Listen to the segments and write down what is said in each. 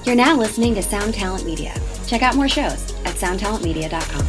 You're now listening to Sound Talent Media. Check out more shows at soundtalentmedia.com.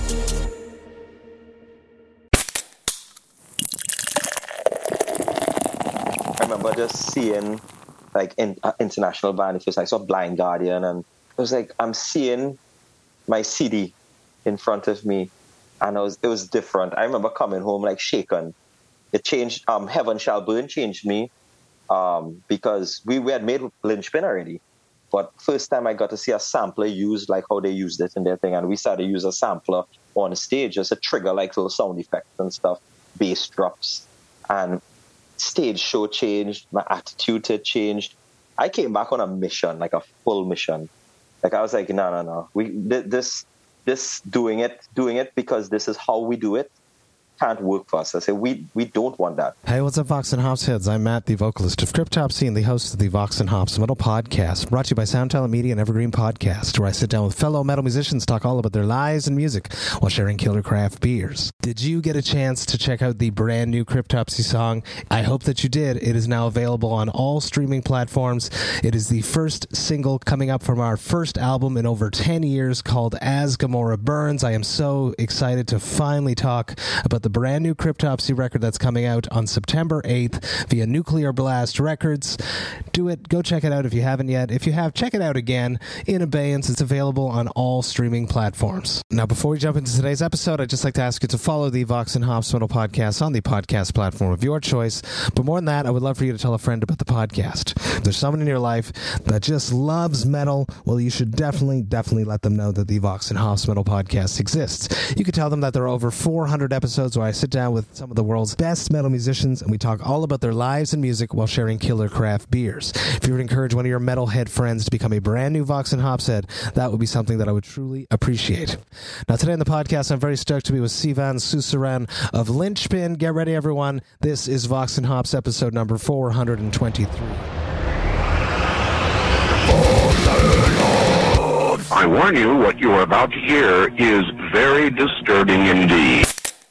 I remember just seeing like international band. It was like I saw Blind Guardian, and it was like I'm seeing my CD in front of me, and it was different. I remember coming home like shaken. It changed. Heaven Shall Burn changed me because we had made Lynchpin already, but first time I got to see a sampler used like how they used it in their thing, and we started to use a sampler on stage just to trigger like little sound effects and stuff, bass drops, and stage show changed. My attitude had changed. I came back on a mission, like a full mission. Like I was like, no. This doing it because this is how we do it can't work for us. I said, we don't want that. Hey, what's up, Vox and Hops heads? I'm Matt, the vocalist of Cryptopsy and the host of the Vox and Hops Metal Podcast, brought to you by Sound Talent Media and Evergreen Podcast, where I sit down with fellow metal musicians, talk all about their lives and music while sharing killer craft beers. Did you get a chance to check out the brand new Cryptopsy song? I hope that you did. It is now available on all streaming platforms. It is the first single coming up from our first album in over 10 years called As Gamora Burns. I am so excited to finally talk about the brand new Cryptopsy record that's coming out on September 8th via Nuclear Blast Records. Do it. Go check it out if you haven't yet. If you have, check it out again in abeyance. It's available on all streaming platforms. Now, before we jump into today's episode, I'd just like to ask you to follow the Vox and Hops Metal Podcast on the podcast platform of your choice. But more than that, I would love for you to tell a friend about the podcast. If there's someone in your life that just loves metal, well, you should definitely let them know that the Vox and Hops Metal Podcast exists. You could tell them that there are over 400 episodes where I sit down with some of the world's best metal musicians and we talk all about their lives and music while sharing killer craft beers. If you would encourage one of your metalhead friends to become a brand new Vox and Hops head, that would be something that I would truly appreciate. Now, today on the podcast, I'm very stoked to be with Sivan Susaran of Lynchpin. Get ready, everyone. This is Vox and Hops episode number 423. I warn you, what you are about to hear is very disturbing indeed.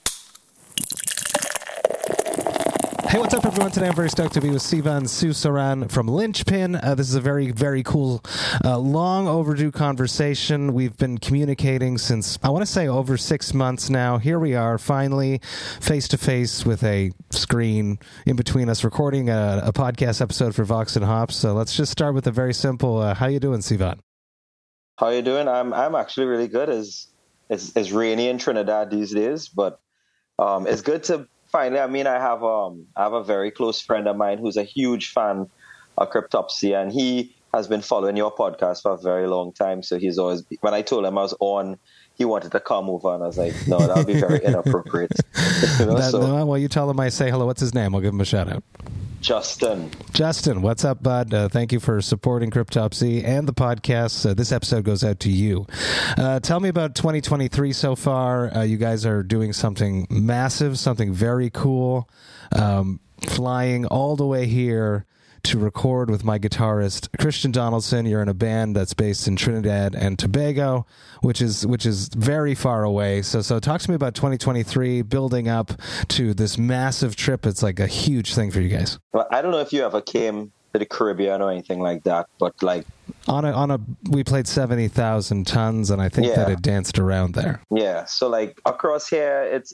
Hey, what's up, everyone? Today I'm very stoked to be with Sivan Susaran from Lynchpin. This is a very, very cool, long overdue conversation. We've been communicating since, I want to say, over 6 months now. Here we are, finally, face-to-face with a screen in between us, recording a podcast episode for Vox and Hops. So let's just start with a very simple, how you doing, Sivan? How you doing? I'm actually really good. It's rainy in Trinidad these days, but it's good to finally. I mean, I have a very close friend of mine who's a huge fan of Cryptopsy, and he has been following your podcast for a very long time. So he's always, when I told him I was on, he wanted to come over, and I was like, no, that would be very inappropriate. Well, you tell him I say hello. What's his name? I'll give him a shout out. Justin, what's up, bud? Thank you for supporting Cryptopsy and the podcast. This episode goes out to you. Tell me about 2023 so far. You guys are doing something massive, something very cool, flying all the way here to record with my guitarist Christian Donaldson. You're in a band that's based in Trinidad and Tobago, which is very far away. So talk to me about 2023 building up to this massive trip. It's like a huge thing for you guys. Well, I don't know if you ever came to the Caribbean or anything like that, but like we played 70,000 tons, and I think that it danced around there. Yeah, so like across here, it's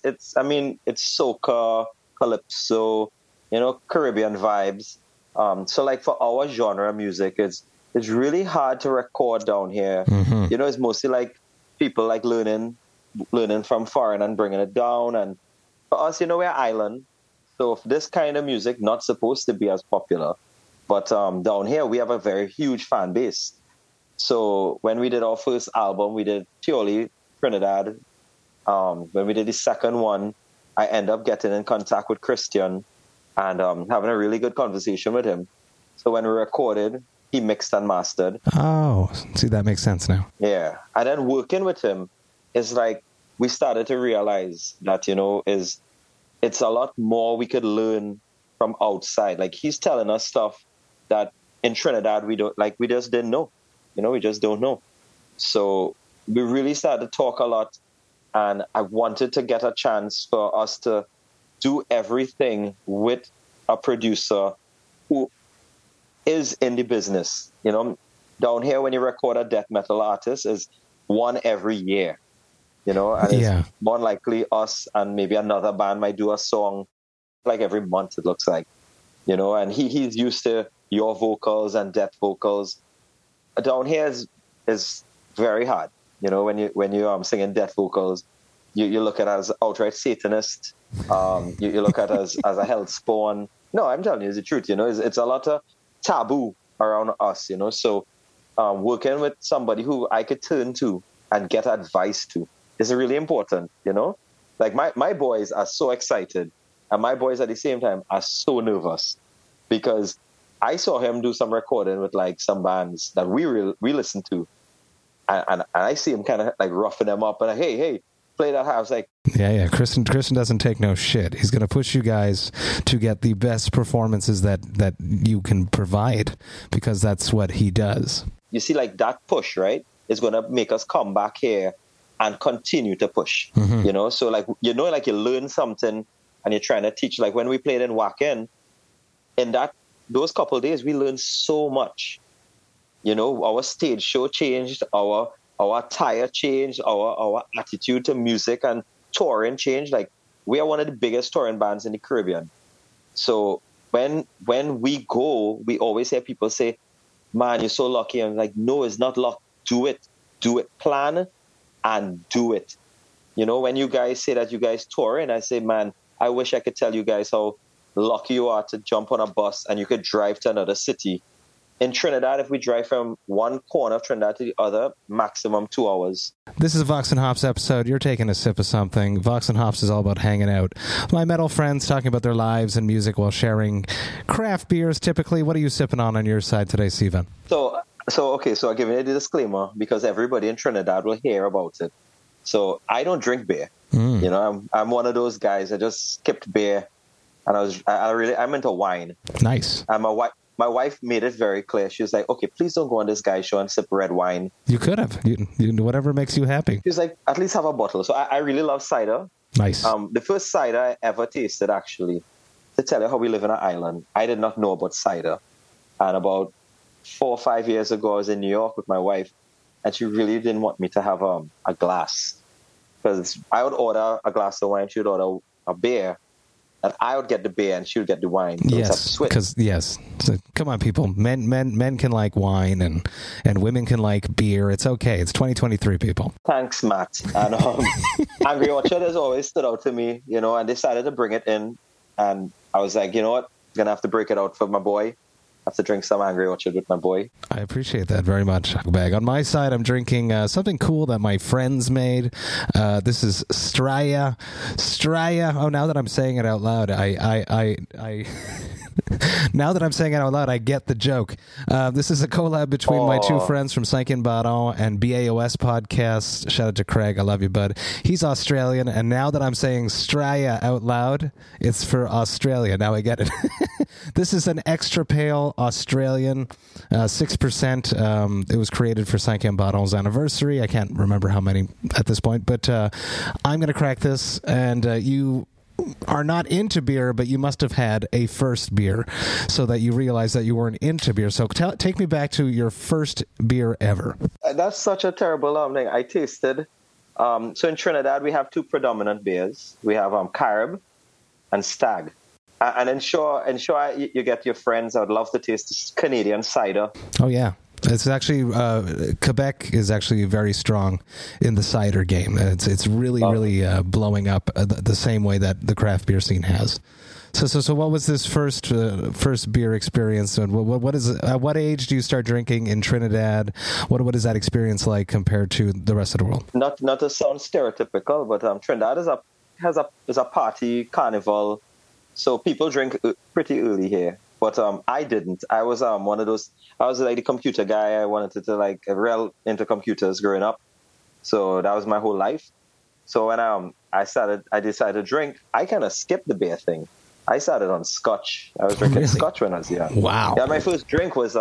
soca, calypso, Caribbean vibes. So like for our genre of music, it's really hard to record down here. Mm-hmm. It's mostly like people like learning from foreign and bringing it down. And for us, we're island. So this kind of music not supposed to be as popular. But down here, we have a very huge fan base. So when we did our first album, we did purely Trinidad. When we did the second one, I ended up getting in contact with Christian and having a really good conversation with him. So when we recorded, he mixed and mastered. Oh, see, that makes sense now. Yeah. And then working with him is like, we started to realize that, it's a lot more we could learn from outside. Like, he's telling us stuff that in Trinidad we just didn't know. We just don't know. So we really started to talk a lot, and I wanted to get a chance for us to do everything with a producer who is in the business. down here, when you record a death metal artist, is one every year, and it's more likely us and maybe another band might do a song like every month, it looks like, and he's used to your vocals and death vocals. Down here is very hard, when you singing death vocals, you look at it as outright Satanist, you look at it as a hell spawn. No, I'm telling you the truth, it's a lot of taboo around us, so working with somebody who I could turn to and get advice to is really important, Like my boys are so excited, and my boys at the same time are so nervous, because I saw him do some recording with like some bands that we listen to, and I see him kind of like roughing them up and like, hey, play that. I was like, yeah. Christian doesn't take no shit. He's going to push you guys to get the best performances that you can provide, because that's what he does. You see, like that push, right, is going to make us come back here and continue to push. Mm-hmm. So like you learn something and you're trying to teach. Like when we played in Wacken, in those couple of days, we learned so much. Our stage show changed, our attire changed, our attitude to music and touring changed. Like we are one of the biggest touring bands in the Caribbean. So when we go, we always hear people say, "Man, you're so lucky." I'm like, no, it's not luck. Do it, plan and do it. When you guys say that you guys touring, I say, man, I wish I could tell you guys how lucky you are to jump on a bus and you could drive to another city. In Trinidad, if we drive from one corner of Trinidad to the other, maximum 2 hours. This is a Vox and Hops episode. You're taking a sip of something. Vox and Hops is all about hanging out. My metal friends talking about their lives and music while sharing craft beers, typically. What are you sipping on your side today, Steven? So I'll give you the disclaimer, because everybody in Trinidad will hear about it. So I don't drink beer. I'm one of those guys. I just skipped beer, and I'm into wine. Nice. And my wife made it very clear. She was like, "Okay, please don't go on this guy's show and sip red wine." You could have. You whatever makes you happy. She was like, "At least have a bottle." So I really love cider. Nice. The first cider I ever tasted, actually, to tell you how we live in an island, I did not know about cider. And about 4 or 5 years ago, I was in New York with my wife, and she really didn't want me to have a glass. Because I would order a glass of wine, she would order a beer, and I would get the beer and she would get the wine. So yes, because so, come on, people. Men can like wine, and women can like beer. It's okay. It's 2023, people. Thanks, Matt. And Angry Orchard has always stood out to me, and I decided to bring it in. And I was like, you know what? I'm gonna have to break it out for my boy. I have to drink some Angry Orchard with my boy. I appreciate that very much, Bag. On my side, I'm drinking something cool that my friends made. This is Straya. Oh, now that I'm saying it out loud, I now that I'm saying it out loud, I get the joke. This is a collab between my two friends from Cinq and Baron and BAOS podcast. Shout out to Craig. I love you, bud. He's Australian, and now that I'm saying Straya out loud, it's for Australia. Now I get it. This is an extra pale Australian, 6%. It was created for Cinq and Baron's anniversary. I can't remember how many at this point, but I'm going to crack this, and you are not into beer, but you must have had a first beer so that you realize that you weren't into beer. So take me back to your first beer ever. That's such a terrible thing. I tasted. So in Trinidad, we have two predominant beers. We have Carib and Stag. And ensure you get your friends. I would love to taste this Canadian cider. Oh, yeah. It's actually Quebec is actually very strong in the cider game. It's really blowing up the same way that the craft beer scene has. So what was this first beer experience? And what is at what age do you start drinking in Trinidad? What is that experience like compared to the rest of the world? Not to sound stereotypical, but Trinidad is a party carnival. So people drink pretty early here, but I didn't. I was one of those. I was like the computer guy. I wanted to like real into computers growing up, so that was my whole life. So when I decided to drink. I kind of skipped the beer thing. I started on Scotch. I was drinking Scotch when I was young. Wow. Yeah, my first drink was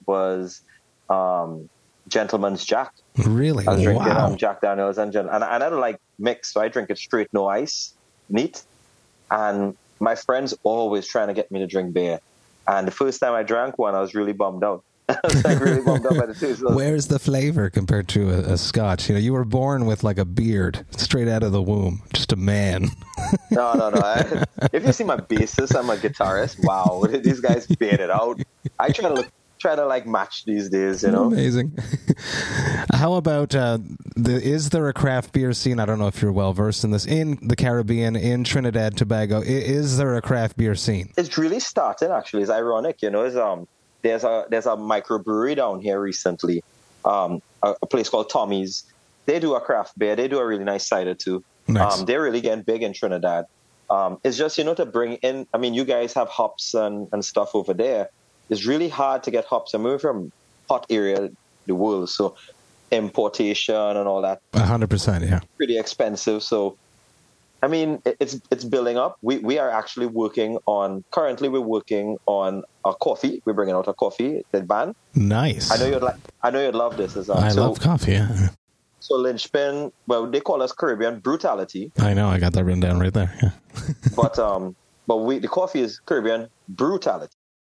Gentleman's Jack. Really? I was drinking Jack Daniels and I don't like mix, so I drink it straight, no ice, neat, and my friends always trying to get me to drink beer. And the first time I drank one, I was really bummed out I was like really bummed out by the taste. Where's the flavor compared to a Scotch? You know, you were born with like a beard straight out of the womb, just a man. No. If you see my bassist, I'm a guitarist. Wow, these guys beard it out. I try to like match these days, you know. Amazing. How about is there a craft beer scene? I don't know if you're well versed in this in the Caribbean, in Trinidad, Tobago. Is there a craft beer scene? It's really starting. Actually, it's ironic, you know. There's a microbrewery down here recently, a place called Tommy's. They do a craft beer. They do a really nice cider too. Nice. They're really getting big in Trinidad. It's just, you know, to bring in. I mean, you guys have hops and stuff over there. It's really hard to get hops. I'm moving from hot area the world, so importation and all that. 100%, yeah. Pretty expensive. So, I mean, it's building up. We are actually currently we're working on a coffee. We're bringing out a coffee, the band. Nice. I know you'd love this. I love coffee, yeah. So Lynchpin, well, they call us Caribbean Brutality. I know, I got that written down right there. Yeah. but the coffee is Caribbean Brutality.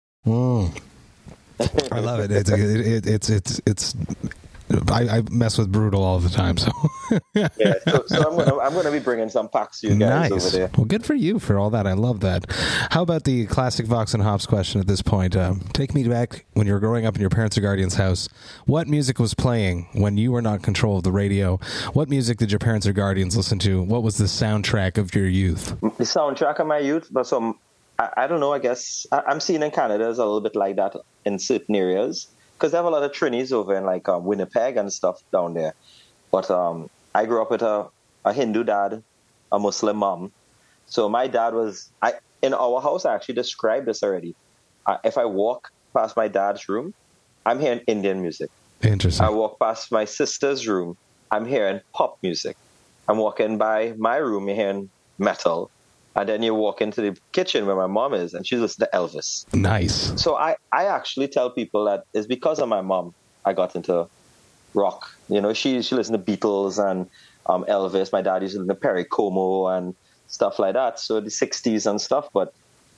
I love it. It's I mess with brutal all the time, so yeah. So I'm gonna be bringing some packs to you guys over there. Well, good for you for all that. I love that. How about the classic Vox and Hops question at this point? Take me back when you were growing up in your parents' or guardian's house. What music was playing when you were not in control of the radio? What music did your parents or guardians listen to? What was the soundtrack of your youth? The soundtrack of my youth, but I don't know. I guess I'm seeing in Canada is a little bit like that in certain areas. Because they have a lot of Trinis over in like Winnipeg and stuff down there. But I grew up with a Hindu dad, a Muslim mom. So my dad in our house, I actually described this already. If I walk past my dad's room, I'm hearing Indian music. Interesting. I walk past my sister's room, I'm hearing pop music. I'm walking by my room, you're hearing metal. And then you walk into the kitchen where my mom is, and she's listening to Elvis. Nice. So I actually tell people that it's because of my mom I got into rock. You know, she listened to Beatles and Elvis. My dad used to listen to Perry Como and stuff like that. So the 60s and stuff. But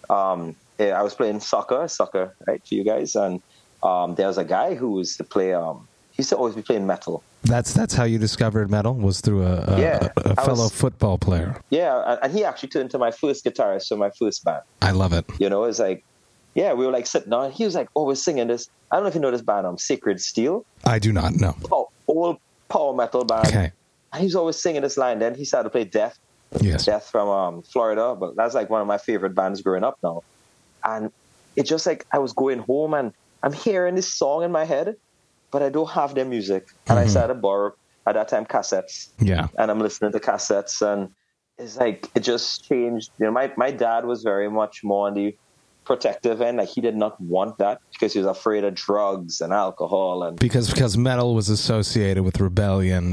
I was playing soccer, right, for you guys. And there was a guy who used to play, he used to always be playing metal. That's how you discovered metal, was through a fellow football player. Yeah, and he actually turned into my first guitarist for my first band. I love it. You know, it's like, yeah, we were like sitting down. He was like, oh, we're singing this. I don't know if you know this band, Sacred Steel. I do not know. Old power metal band. Okay. And he was always singing this line. Then he started to play Death. Yes. Death from Florida. But that's like one of my favorite bands growing up now. And it's just like I was going home and I'm hearing this song in my head, but I don't have their music. And I started to borrow, at that time, cassettes. Yeah. And I'm listening to cassettes, and it's like, it just changed. You know, my dad was very much more on the protective end. Like, he did not want that because he was afraid of drugs and alcohol. And because metal was associated with rebellion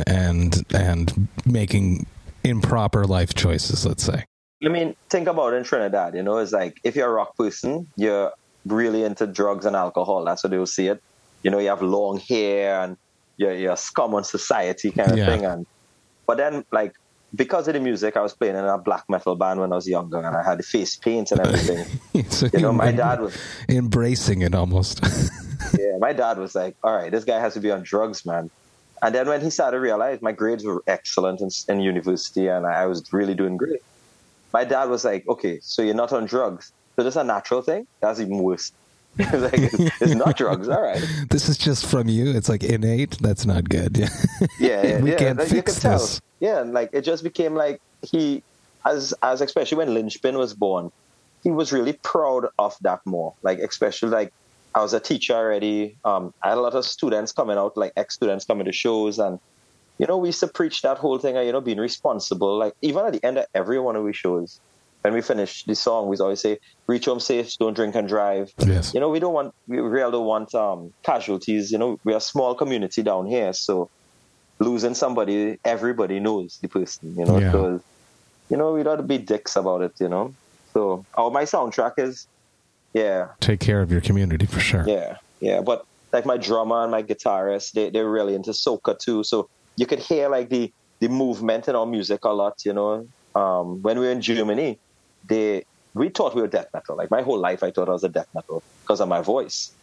and making improper life choices, let's say. I mean, think about it in Trinidad, you know, it's like, if you're a rock person, you're really into drugs and alcohol. That's how they will see it. You know, you have long hair and you're scum on society kind of thing. But then, like, because of the music, I was playing in a black metal band when I was younger, and I had the face paint and everything. So you know, my dad was embracing it almost. Yeah, my dad was like, all right, this guy has to be on drugs, man. And then when he started to realize my grades were excellent in university and I was really doing great, my dad was like, okay, so you're not on drugs. So this is a natural thing? That's even worse. Like, it's not drugs, all right. This is just from you. It's like innate. That's not good. Yeah, we can't fix this. Yeah, and like it just became like he, as especially when Lynchpin was born, he was really proud of that more. Like especially like I was a teacher already. I had a lot of students coming out, like ex-students coming to shows, and you know we used to preach that whole thing of, you know, being responsible. Like even at the end of every one of our shows, when we finish the song, we always say, reach home safe, don't drink and drive. Yes. You know, we really don't want casualties. You know, we're a small community down here, so losing somebody, everybody knows the person, you know. Yeah. So, you know, we don't be dicks about it, you know. So, my soundtrack is, take care of your community for sure. Yeah. But like my drummer and my guitarist, they're really into soca too. So you could hear like the movement in our music a lot, you know. When we were in Germany, we thought we were death metal. Like my whole life, I thought I was a death metal because of my voice.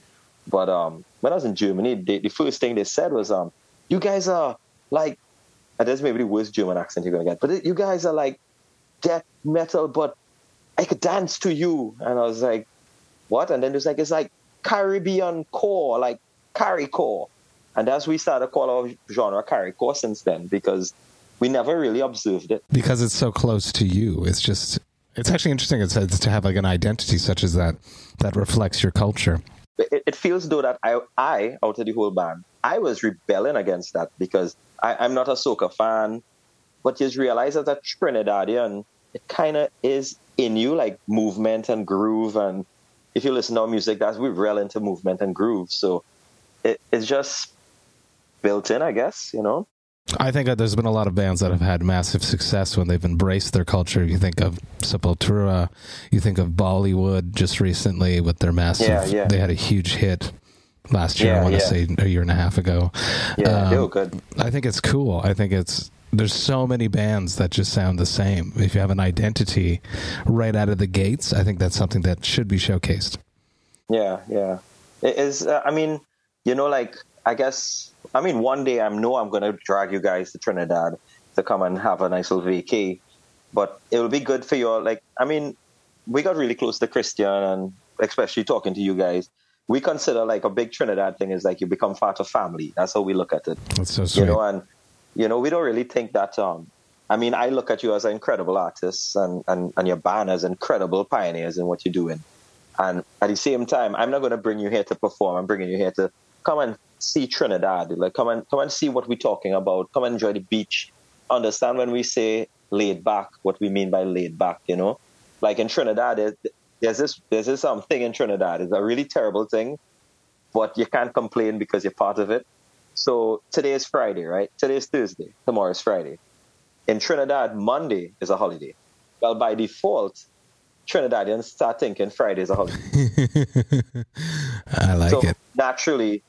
But when I was in Germany, the first thing they said was, you guys are like, and that's maybe the worst German accent you're going to get, but you guys are like death metal, but I could dance to you. And I was like, what? And then it's like Caribbean core, like Carrycore. And as we started to call our genre Carrycore since then, because we never really observed it. Because it's so close to you. It's actually interesting to have like an identity such as that reflects your culture. It feels though that I, out of the whole band, I was rebelling against that because I'm not a soca fan, but just realize that Trinidadian, it kind of is in you, like movement and groove. And if you listen to our music, we real into movement and groove. So it's just built in, I guess, you know? I think that there's been a lot of bands that have had massive success when they've embraced their culture. You think of Sepultura, you think of Bollywood just recently with their massive, they had a huge hit last year, I want to say a year and a half ago. Yeah, they were good. I think it's cool. I think there's so many bands that just sound the same. If you have an identity right out of the gates, I think that's something that should be showcased. Yeah. It is, I mean, you know, like, I guess, I mean, one day I'm going to drag you guys to Trinidad to come and have a nice little vacay, but it will be good for you. Like, I mean, we got really close to Christian, and especially talking to you guys, we consider like a big Trinidad thing is like you become part of family. That's how we look at it. That's so sweet. You know, and, you know, we don't really think that, I mean, I look at you as an incredible artist and your band as incredible pioneers in what you're doing. And at the same time, I'm not going to bring you here to perform. I'm bringing you here to come and see Trinidad. Like, come and see what we're talking about. Come and enjoy the beach. Understand when we say laid back, what we mean by laid back, you know? Like in Trinidad, there's this thing in Trinidad. It's a really terrible thing, but you can't complain because you're part of it. So today is Friday, right? Today is Thursday. Tomorrow is Friday. In Trinidad, Monday is a holiday. Well, by default, Trinidadians start thinking Friday is a holiday. I like it. Naturally,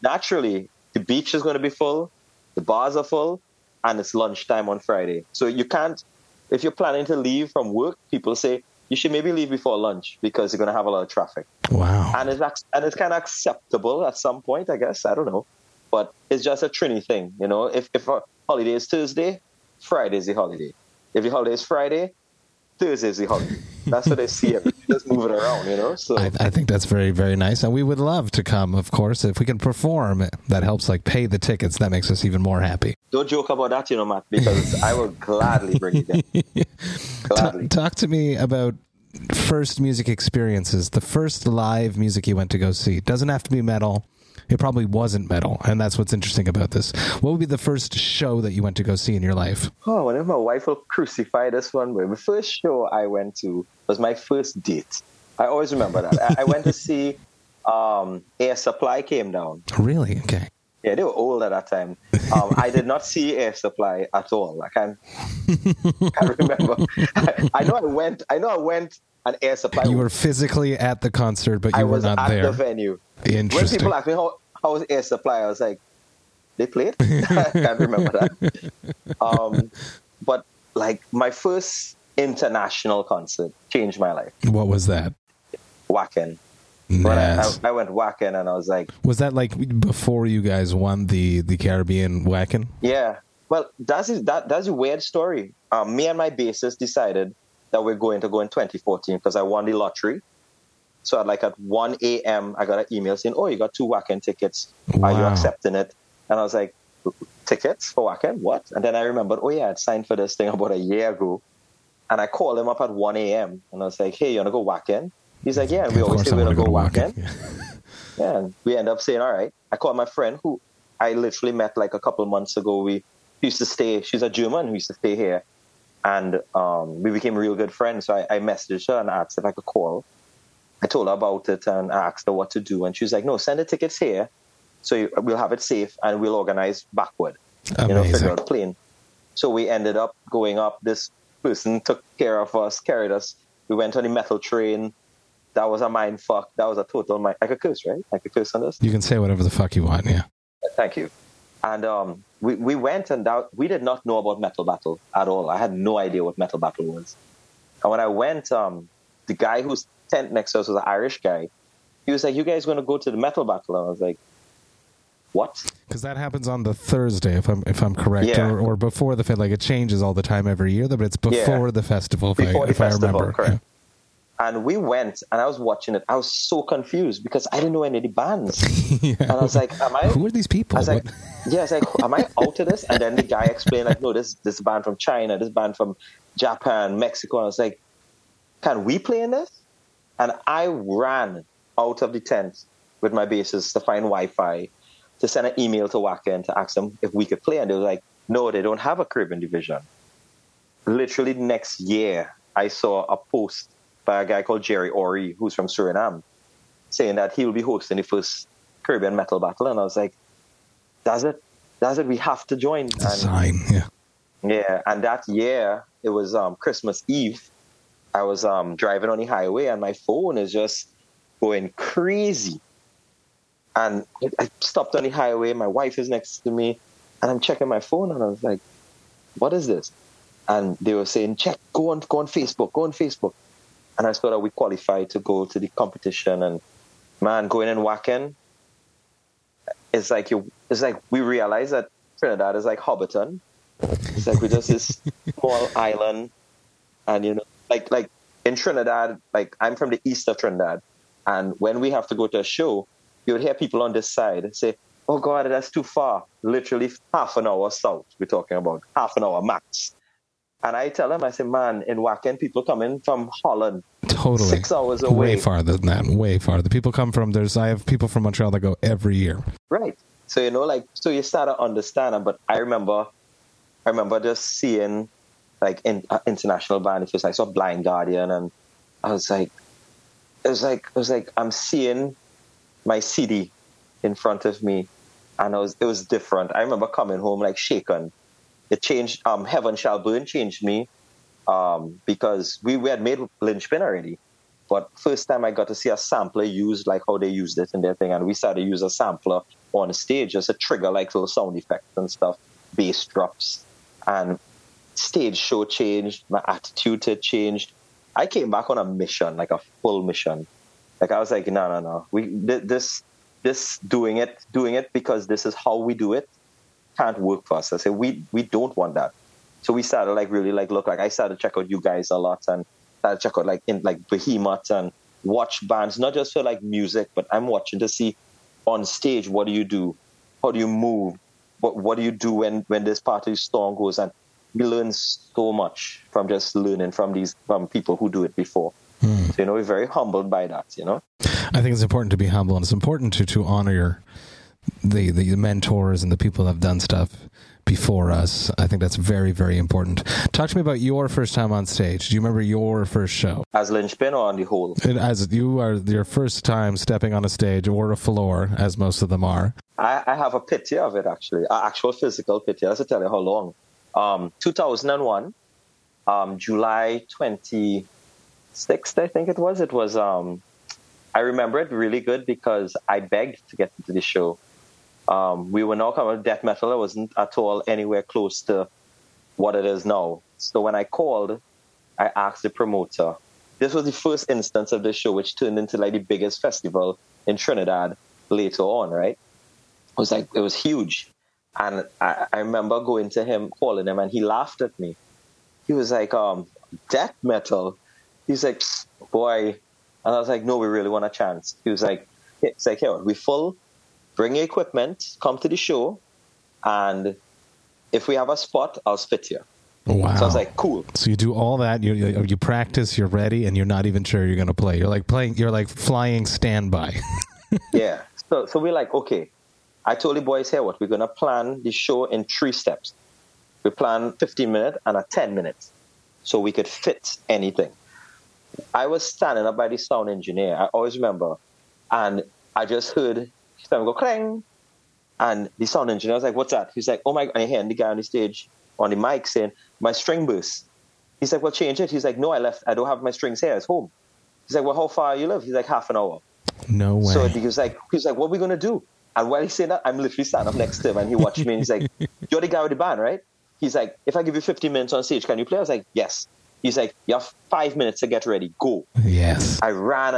the beach is going to be full, the bars are full, and it's lunchtime on Friday. So you can't, if you're planning to leave from work, people say you should maybe leave before lunch because you're going to have a lot of traffic. Wow. And it's kind of acceptable at some point, I guess. I don't know. But it's just a Trini thing, you know. If a holiday is Thursday, Friday is the holiday. If the holiday is Friday, Thursday is the holiday. That's what they see. Just move it around, you know. So I think that's very, very nice, and we would love to come. Of course, if we can perform, that helps. Like pay the tickets, that makes us even more happy. Don't joke about that, you know, Matt, because I will gladly bring you there. Gladly. Talk to me about first music experiences. The first live music you went to go see doesn't have to be metal. It probably wasn't metal, and that's what's interesting about this. What would be the first show that you went to go see in your life? Oh, whenever my wife will crucify this one, but the first show I went to was my first date. I always remember that. I went to see Air Supply came down. Really? Okay. Yeah, they were old at that time. I did not see Air Supply at all. I can't remember. I know I went and Air Supply. You were physically at the concert, but you were not there. I was at the venue. Interesting. When people ask me how was Air Supply, I was like, they played? I can't remember that. But like my first international concert changed my life. What was that? Wacken. Nice. I went Wacken and I was like... Was that like before you guys won the Caribbean Wacken? Yeah. Well, that's a weird story. Me and my bassist decided that we're going to go in 2014 because I won the lottery. So at 1 a.m., I got an email saying, oh, you got 2 Wacken tickets. Wow. Are you accepting it? And I was like, tickets for Wacken? What? And then I remembered, oh, yeah, I'd signed for this thing about a year ago. And I called him up at 1 a.m. and I was like, hey, you want to go Wacken? He's like, yeah, and we always say we're going to go Wacken. Yeah, and we end up saying, all right. I called my friend who I literally met like a couple months ago. We used to stay, she's a German who used to stay here. And we became real good friends. So I messaged her and asked if I could call. I told her about it and I asked her what to do. And she was like, no, send the tickets here. So we'll have it safe and we'll organize backward. Amazing. Figure out a plane. So we ended up going up. This person took care of us, carried us. We went on the metal train. That was a mind fuck. That was a total mind. I could curse, right? I could curse on this? You can say whatever the fuck you want, yeah. Thank you. And we went and we did not know about Metal Battle at all. I had no idea what Metal Battle was. And when I went, the guy whose tent next to us was an Irish guy. He was like, you guys going to go to the metal battle? And I was like, what? Because that happens on the Thursday, if I'm correct, Yeah. or before the like it changes all the time every year, but it's before the festival. If I remember, correct. And we went, and I was watching it. I was so confused because I didn't know any of the bands. Yeah. And I was like, who are these people? I was like, am I out of this? And then the guy explained, like, no, this band from China, this band from Japan, Mexico. And I was like, can we play in this? And I ran out of the tent with my bassist to find Wi-Fi, to send an email to Wacken to ask them if we could play. And they were like, no, they don't have a Caribbean division. Literally next year, I saw a post by a guy called Jerry Ori, who's from Suriname, saying that he will be hosting the first Caribbean metal battle. And I was like, does it? We have to join. It's a sign, yeah. Yeah, and that year, it was Christmas Eve. I was driving on the highway, and my phone is just going crazy. And I stopped on the highway. My wife is next to me, and I'm checking my phone, and I was like, what is this? And they were saying, go on Facebook. And I saw that we qualified to go to the competition. And man, going in Wacken, it's like we realize that Trinidad is like Hobbiton. It's like we're just this small island. And, like in Trinidad, like I'm from the east of Trinidad. And when we have to go to a show, you would hear people on this side say, oh God, that's too far. Literally half an hour south, we're talking about. Half an hour max. And I tell them, I say, man, in Wacken, people come in from Holland. Totally. 6 hours away. Way farther than that. Way farther. People come from, I have people from Montreal that go every year. Right. So, so you start to understand. But I remember just seeing, like, in international band, it was like, I saw Blind Guardian, and I was like, it was like I'm seeing my CD in front of me, and it was different. I remember coming home, like, shaken. It changed. Heaven Shall Burn changed me because we had made Lynchpin already. But first time I got to see a sampler used like how they used it in their thing. And we started to use a sampler on the stage just to trigger like little sound effects and stuff, bass drops. And stage show changed. My attitude had changed. I came back on a mission, like a full mission. Like I was like, no. This doing it because this is how we do it. Can't work for us. I said we don't want that. So we started like really like look like I started to check out you guys a lot and started to check out like in like Behemoth and watch bands, not just for like music, but I'm watching to see on stage what do you do, how do you move, what do you do when this part of the storm goes. And we learn so much from just learning from people who do it before. So we're very humbled by that. I think it's important to be humble, and it's important to honor the mentors and the people that have done stuff before us. I think that's very, very important. Talk to me about your first time on stage. Do you remember your first show? As Lynchpin or on the whole? As you are your first time stepping on a stage or a floor, as most of them are. I have a picture of it, actually. An actual physical picture. I have to tell you how long. 2001, July 26th, I think it was. It was, I remember it really good because I begged to get into the show. We were now coming to death metal. It wasn't at all anywhere close to what it is now. So when I called, I asked the promoter. This was the first instance of this show, which turned into like the biggest festival in Trinidad later on, right? It was huge. And I remember going to him, calling him, and he laughed at me. He was like, death metal? He's like, boy. And I was like, no, we really want a chance. He was like, here, we full. Bring your equipment, come to the show, and if we have a spot, I'll spit you. Wow. So I was like, cool. So you do all that, you practice, you're ready, and you're not even sure you're going to play. You're like flying standby. Yeah. So we're like, okay. I told the boys here what we're going to plan the show in 3 steps. We plan 15 minutes and a 10 minutes so we could fit anything. I was standing up by the sound engineer. I always remember. And I just heard him go clang. And the sound engineer was like, what's that? He's like, oh my God. And I hear the guy on the stage on the mic saying, my string burst. He's like, well, change it. He's like, no, I left. I don't have my strings here. It's home. He's like, well, how far you live? He's like, half an hour. No way. So he was like, what are we going to do? And while he's saying that, I'm literally standing up next to him, and he watched me, and he's like, you're the guy with the band, right? He's like, if I give you 15 minutes on stage, can you play? I was like, yes. He's like, you have 5 minutes to get ready. Go. Yes. I ran and I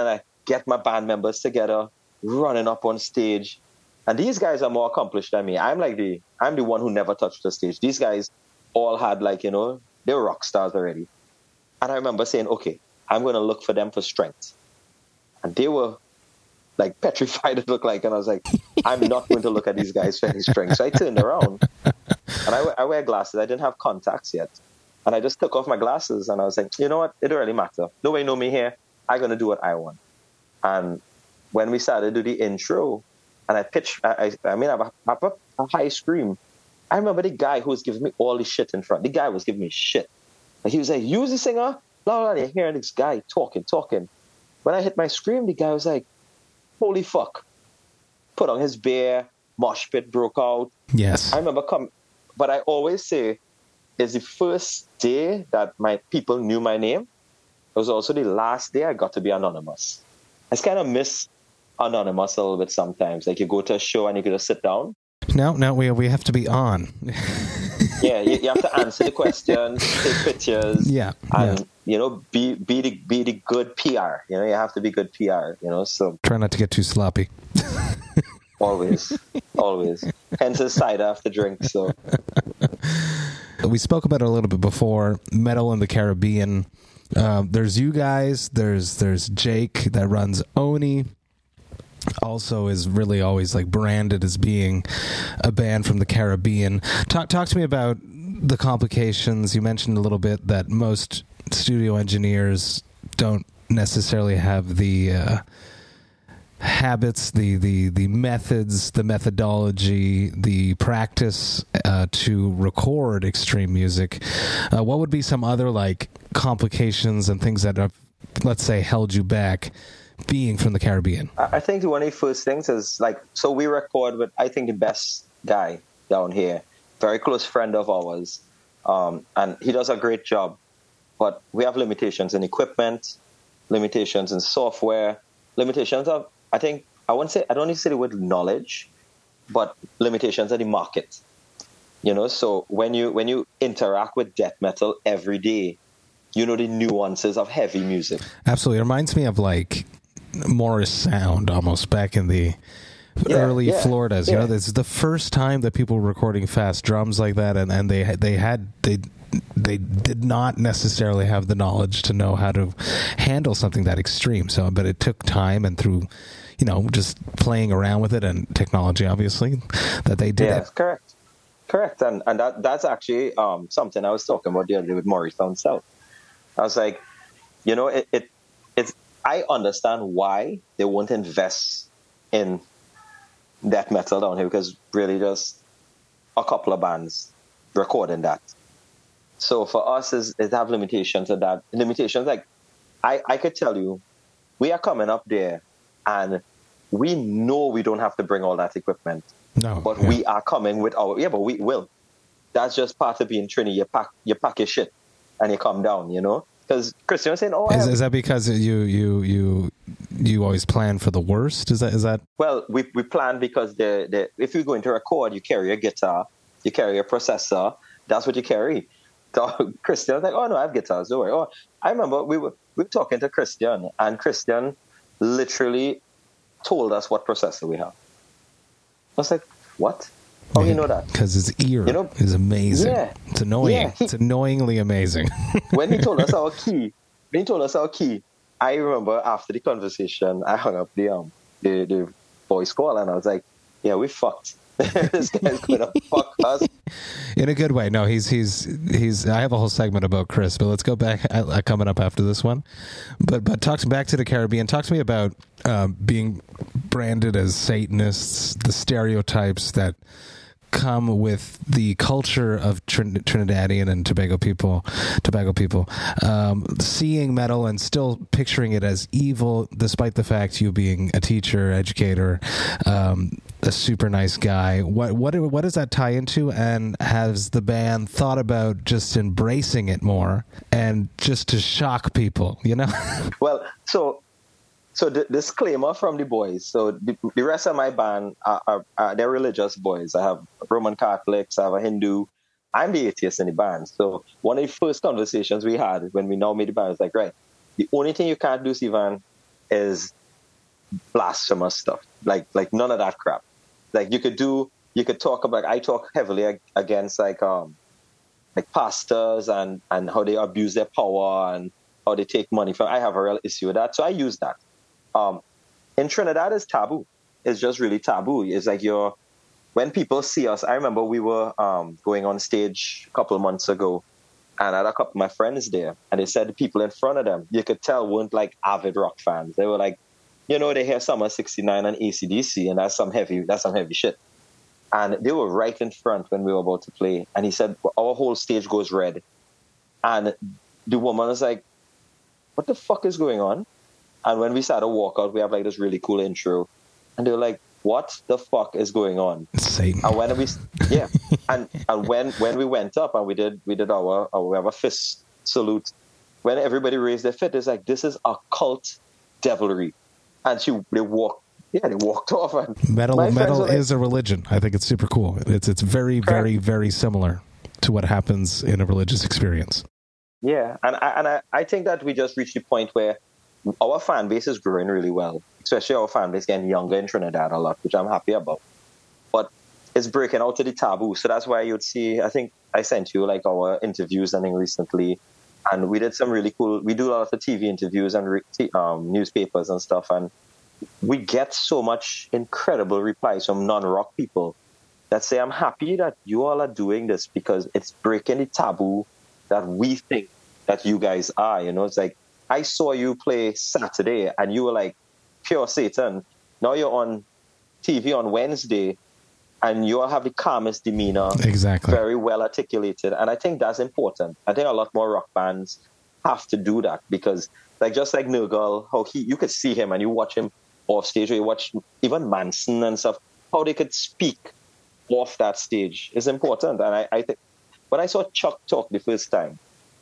get my band members together, running up on stage. And these guys are more accomplished than me. I'm the one who never touched the stage. These guys all had like, they were rock stars already. And I remember saying, okay, I'm going to look for them for strength. And they were like petrified, it looked like. And I was like, I'm not going to look at these guys for any strength. So I turned around and I wear glasses. I didn't have contacts yet. And I just took off my glasses and I was like, you know what? It don't really matter. Nobody know me here. I'm going to do what I want. And when we started to do the intro, and I pitched, I have a high scream. I remember the guy who was giving me all the shit in front. The guy was giving me shit. Like he was like, "Use the singer." Blah, blah, blah. You're hearing this guy talking. When I hit my scream, the guy was like, "Holy fuck." Put on his beer, mosh pit broke out. Yes. I remember but I always say, it's the first day that my people knew my name. It was also the last day I got to be anonymous. I kind of miss anonymous a little bit sometimes. Like you go to a show and you can just sit down. No, we have to be on. Yeah, you have to answer the questions, take pictures. Yeah. And, be the good PR. You have to be good PR, so. Try not to get too sloppy. Always. Hence a cider after drink, so. We spoke about it a little bit before, Metal in the Caribbean. There's you guys, there's Jake that runs Oni. Also is really always like branded as being a band from the Caribbean. Talk to me about the complications. You mentioned a little bit that most studio engineers don't necessarily have the habits, the methods, the methodology, the practice to record extreme music. What would be some other like complications and things that have, let's say, held you back being from the Caribbean? I think one of the first things is like, so we record with, I think, the best guy down here, very close friend of ours, and he does a great job, but we have limitations in equipment, limitations in software, limitations of, I don't want to say the word knowledge, but limitations of the market. So when you interact with death metal every day, the nuances of heavy music. Absolutely. It reminds me of like Morris Sound almost back in the early Floridas. Yeah. This is the first time that people were recording fast drums like that, and they did not necessarily have the knowledge to know how to handle something that extreme. So, but it took time and through, just playing around with it and technology, obviously, that they did it. Correct. And that's actually something I was talking about the other day with Morris Sound South. I was like, it's. I understand why they won't invest in death metal down here, because really just a couple of bands recording that. So for us, is have limitations of that. Limitations like I could tell you, we are coming up there, and we know we don't have to bring all that equipment. No, but we are coming with but we will. That's just part of being Trini. You pack your shit and you come down, Because Christian was saying, is that because you always plan for the worst? Is that? Well, we plan because if you're going to record, you carry a guitar, you carry a processor. That's what you carry. So Christian was like, "Oh no, I have guitars. Don't worry." Oh, I remember we were talking to Christian, and Christian literally told us what processor we have. I was like, "What? How do you know that?" Because his ear is amazing. Yeah. It's annoying. Yeah, it's annoyingly amazing. When he told us our key, I remember after the conversation, I hung up the voice call, and I was like, "Yeah, we fucked. This guy's gonna fuck us." In a good way. No, he's. I have a whole segment about Chris, but let's go back coming up after this one. But talk back to the Caribbean. Talk to me about being branded as Satanists, the stereotypes that come with the culture of Trinidadian and Tobago people, seeing metal and still picturing it as evil, despite the fact you being a teacher, educator, a super nice guy. What does that tie into? And has the band thought about just embracing it more and just to shock people? Well, so the disclaimer from the boys. So the rest of my band are they're religious boys. I have Roman Catholics, I have a Hindu. I'm the atheist in the band. So one of the first conversations we had when we now made the band was like, right, the only thing you can't do, Sivan, is blasphemous stuff. Like none of that crap. Like you could talk about. I talk heavily against like pastors and how they abuse their power and how they take money from. I have a real issue with that, so I use that. In Trinidad, it's taboo. It's just really taboo. It's like when people see us. I remember we were going on stage a couple of months ago, and I had a couple of my friends there, and they said the people in front of them, you could tell, weren't like avid rock fans. They were like, they hear Summer 69 and AC/DC, and that's some heavy shit. And they were right in front when we were about to play. And he said, our whole stage goes red. And the woman was like, what the fuck is going on? And when we started to walk out, we have like this really cool intro. And they were like, what the fuck is going on? Satan. And when when we went up and we did we have a fist salute. When everybody raised their fist, it's like, this is occult devilry. And they walked off. And metal is a religion. I think it's super cool. It's very, very, very similar to what happens in a religious experience. Yeah, and I think that we just reached the point where our fan base is growing really well, especially our fan base getting younger in Trinidad a lot, which I'm happy about. But it's breaking out of the taboo. So that's why you'd see, I think I sent you like our interviews and thing recently. And we did some really cool, we do a lot of the TV interviews and newspapers and stuff. And we get so much incredible replies from non-rock people that say, I'm happy that you all are doing this because it's breaking the taboo that we think that you guys are. It's like, I saw you play Saturday and you were like pure Satan. Now you're on TV on Wednesday and you all have the calmest demeanor. Exactly. Very well articulated. And I think that's important. I think a lot more rock bands have to do that because just like Nergal, how you could see him and you watch him off stage, or you watch even Manson and stuff, how they could speak off that stage is important. And I think when I saw Chuck talk the first time,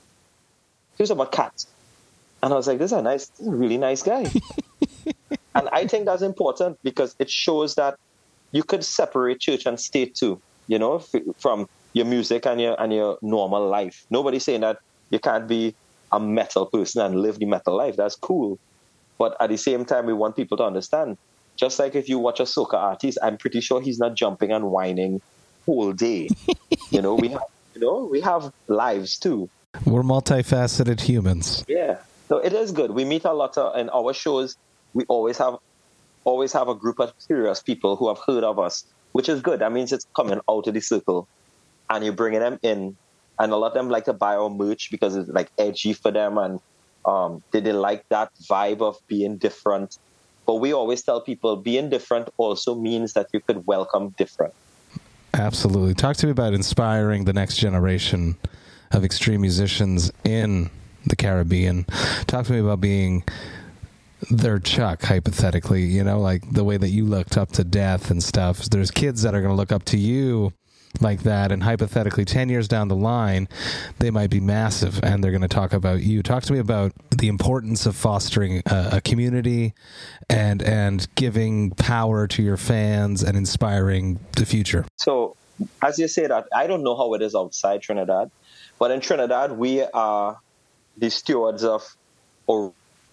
he was about cats. And I was like, this is a really nice guy. And I think that's important because it shows that you could separate church and state too, from your music and your normal life. Nobody's saying that you can't be a metal person and live the metal life. That's cool. But at the same time, we want people to understand, just like if you watch a soca artist, I'm pretty sure he's not jumping and whining whole day. We have lives too. We're multifaceted humans. Yeah. So it is good. We meet a lot in our shows. We always have a group of curious people who have heard of us, which is good. That means it's coming out of the circle and you're bringing them in. And a lot of them like to buy our merch because it's like edgy for them and they like that vibe of being different. But we always tell people being different also means that you could welcome different. Absolutely. Talk to me about inspiring the next generation of extreme musicians in the Caribbean. Talk to me about being their Chuck, hypothetically, like the way that you looked up to Death and stuff. There's kids that are going to look up to you like that, and hypothetically 10 years down the line they might be massive and they're going to talk about you. Talk to me about the importance of fostering a community and giving power to your fans and inspiring the future. So as you say that, I don't know how it is outside Trinidad, but in Trinidad we are the stewards of or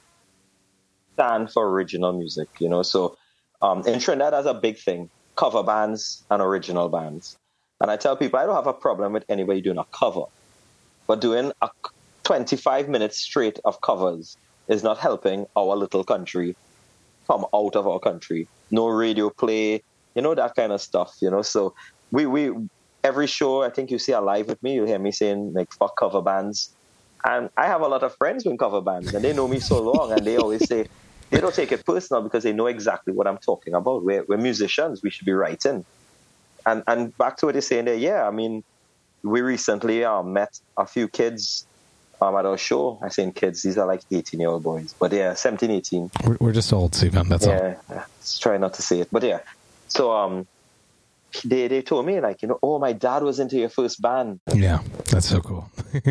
stand for original music, so in Trinidad that's a big thing, cover bands and original bands. And I tell people I don't have a problem with anybody doing a cover, but doing a 25 minutes straight of covers is not helping our little country come out of our country. No radio play, that kind of stuff, So we every show, I think you see a live with me, you'll hear me saying like fuck cover bands. And I have a lot of friends doing cover bands and they know me so long and they always say they don't take it personal because they know exactly what I'm talking about. We're musicians, we should be writing. And back to what you're saying there, yeah, I mean, we recently met a few kids at our show. I say kids, these are like 18-year-old boys. But yeah, 17, 18. We're just old, Sivan, that's all. Yeah, let's try not to say it. But yeah, so they told me, like, oh, my dad was into your first band. Yeah, that's so cool.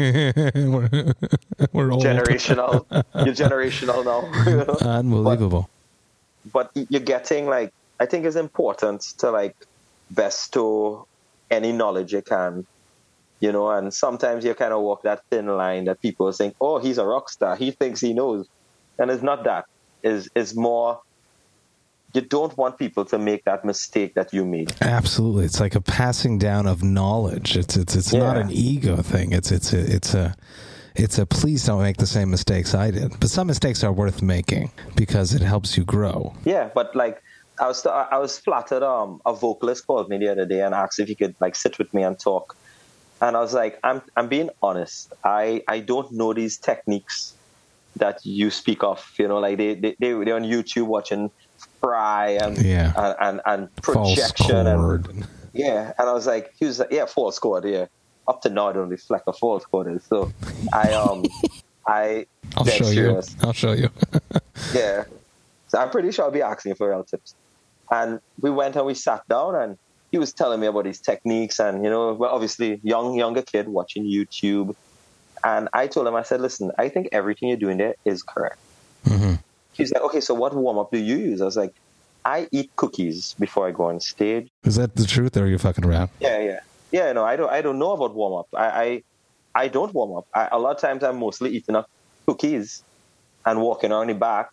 We're old. Generational. You're generational now. Unbelievable. But you're getting, like, I think it's important to, like, bestow any knowledge you can, and sometimes you kind of walk that thin line that people think, oh, he's a rock star, he thinks he knows, and it's not that. It's more you don't want people to make that mistake that you made. Absolutely. It's like a passing down of knowledge. It's not an ego thing. It's a please don't make the same mistakes I did. But some mistakes are worth making because it helps you grow. Yeah, but like I was flattered. A vocalist called me the other day and asked if he could like sit with me and talk. And I was like, I'm being honest. I don't know these techniques that you speak of. You know, like they're on YouTube watching Fry and projection and yeah. And I was like, he was like, yeah, false chord, yeah. Up to now, I don't reflect a false chord is. So I'll show you. I'll show you. Yeah. So I'm pretty sure I'll be asking you for real tips. And we went and we sat down and he was telling me about his techniques and, you know, well, obviously younger kid watching YouTube. And I told him, I said, listen, I think everything you're doing there is correct. Mm-hmm. He's like, okay, so what warm-up do you use? I was like, I eat cookies before I go on stage. Is that the truth or are you fucking around? Yeah. Yeah, no, I don't know about warm-up. I don't warm up. A lot of times I'm mostly eating up cookies and walking around the back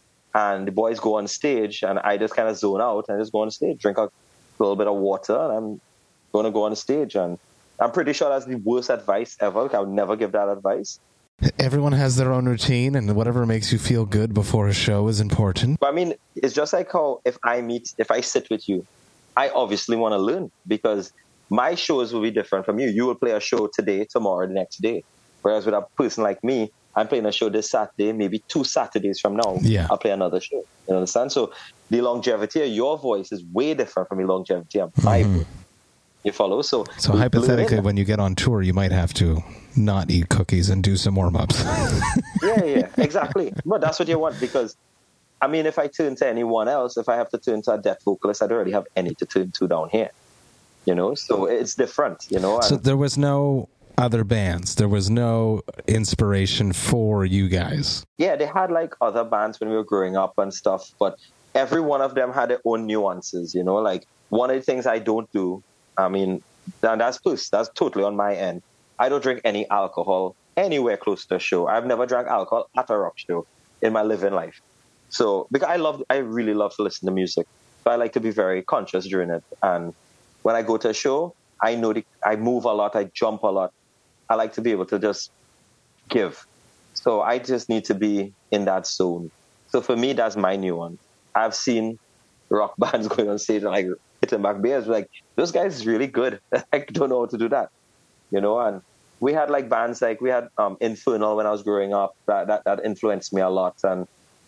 and the boys go on stage and I just kind of zone out and just go on stage, drink a little bit of water and I'm going to go on stage. And I'm pretty sure that's the worst advice ever. I would never give that advice. Everyone has their own routine and whatever makes you feel good before a show is important. But I mean, it's just like how if I sit with you, I obviously want to learn because my shows will be different from you. You will play a show today, tomorrow, the next day. Whereas with a person like me, I'm playing a show this Saturday, maybe 2 Saturdays from now, I'll play another show. You understand? So the longevity of your voice is way different from the longevity of my voice. You follow? So hypothetically, when you get on tour, you might have to not eat cookies and do some warm-ups. Yeah, exactly. But that's what you want because, I mean, if I turn to anyone else, if I have to turn to a deaf vocalist, I don't really have any to turn to down here. You know, so it's different, you know. So there was no other bands. There was no inspiration for you guys. Yeah, they had like other bands when we were growing up and stuff, but every one of them had their own nuances, you know. Like one of the things I don't do, I mean, that's totally on my end. I don't drink any alcohol anywhere close to a show. I've never drank alcohol at a rock show in my living life. So because I really love to listen to music, so I like to be very conscious during it. And when I go to a show, I know I move a lot, I jump a lot. I like to be able to just give. So I just need to be in that zone. So for me, that's my new one. I've seen rock bands going on stage and like hitting back beers. Like, those guys is really good. I don't know how to do that. You know, and we had like bands like we had Infernal when I was growing up. That influenced me a lot. And